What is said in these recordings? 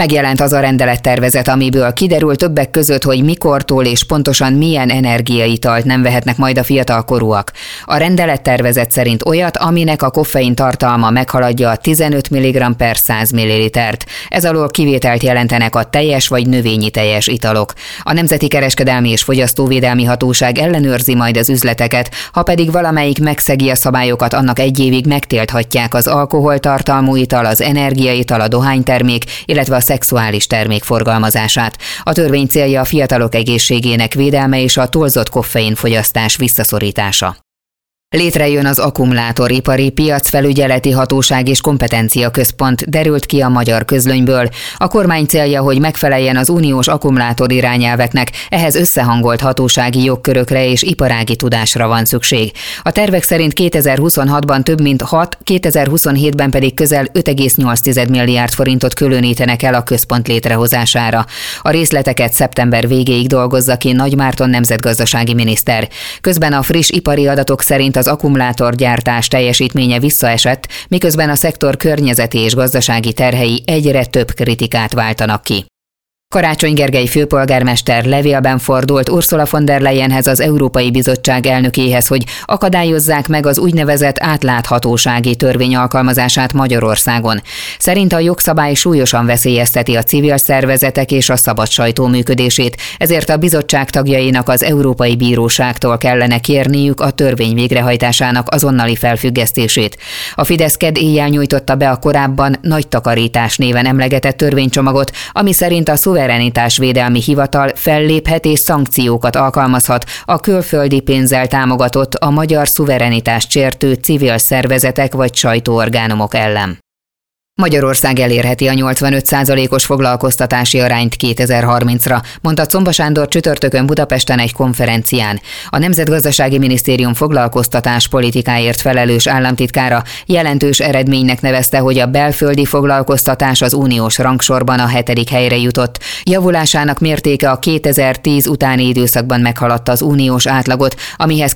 Megjelent az a rendelettervezet, amiből kiderül többek között, hogy mikortól és pontosan milyen energiaitalt nem vehetnek majd a fiatalkorúak. A rendelettervezet szerint olyat, aminek a koffein tartalma meghaladja a 15 mg per 100 ml-t. Ez alól kivételt jelentenek a teljes vagy növényi teljes italok. A Nemzeti Kereskedelmi és Fogyasztóvédelmi Hatóság ellenőrzi majd az üzleteket, ha pedig valamelyik megszegi a szabályokat, annak egy évig megtilthatják az alkoholtartalmú ital, az energiaital, a dohánytermék, illetve a szexuális termék forgalmazását. A törvény célja a fiatalok egészségének védelme és a túlzott koffeinfogyasztás visszaszorítása. Létrejön az Akkumulátoripari Piacfelügyeleti Hatóság és Kompetenciaközpont, derült ki a Magyar Közlönyből. A kormány célja, hogy megfeleljen az uniós akkumulátor irányelveknek, ehhez összehangolt hatósági jogkörökre és iparági tudásra van szükség. A tervek szerint 2026-ban több mint 6, 2027-ben pedig közel 5,8 milliárd forintot különítenek el a központ létrehozására. A részleteket szeptember végéig dolgozza ki Nagy Márton nemzetgazdasági miniszter. Közben a friss ipari adatok szerint az akkumulátorgyártás teljesítménye visszaesett, miközben a szektor környezeti és gazdasági terhei egyre több kritikát váltanak ki. Karácsony Gergely főpolgármester levélben fordult Ursula von der Leyenhez, az Európai Bizottság elnökéhez, hogy akadályozzák meg az úgynevezett átláthatósági törvény alkalmazását Magyarországon. Szerint a jogszabály súlyosan veszélyezteti a civil szervezetek és a szabad sajtó működését, ezért a bizottság tagjainak az Európai Bíróságtól kellene kérniük a törvény végrehajtásának azonnali felfüggesztését. A Fidesz kedd éjjel nyújtotta be a korábban Nagy Takarítás néven emlegetett törvénycsomagot, ami szerint a Szuverenitásvédelmi Hivatal felléphet és szankciókat alkalmazhat a külföldi pénzzel támogatott, a magyar szuverenitást sértő civil szervezetek vagy sajtóorgánumok ellen. Magyarország elérheti a 85%-os foglalkoztatási arányt 2030-ra, mondta Czomba Sándor csütörtökön Budapesten egy konferencián. A Nemzetgazdasági Minisztérium foglalkoztatáspolitikáért felelős államtitkára jelentős eredménynek nevezte, hogy a belföldi foglalkoztatás az uniós rangsorban a 7. helyre jutott. Javulásának mértéke a 2010 utáni időszakban meghaladta az uniós átlagot, amihez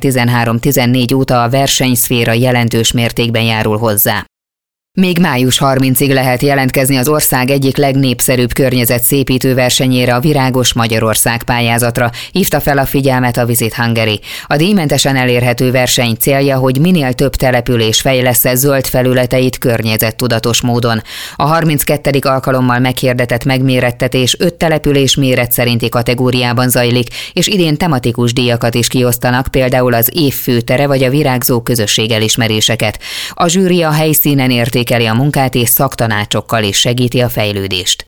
2013-14 óta a versenyszféra jelentős mértékben járul hozzá. Még május 30-ig lehet jelentkezni az ország egyik legnépszerűbb környezetszépítő versenyére, a Virágos Magyarország pályázatra, hívta fel a figyelmet a Visit Hungary. A díjmentesen elérhető verseny célja, hogy minél több település fejlessze zöld felületeit környezettudatos módon. A 32. alkalommal meghirdetett megmérettetés 5 település méret szerinti kategóriában zajlik, és idén tematikus díjakat is kiosztanak, például az év főtere vagy a virágzó közösség elismeréseket. A zsűri a helyszínen értékeli a munkát és szaktanácsokkal is segíti a fejlődést.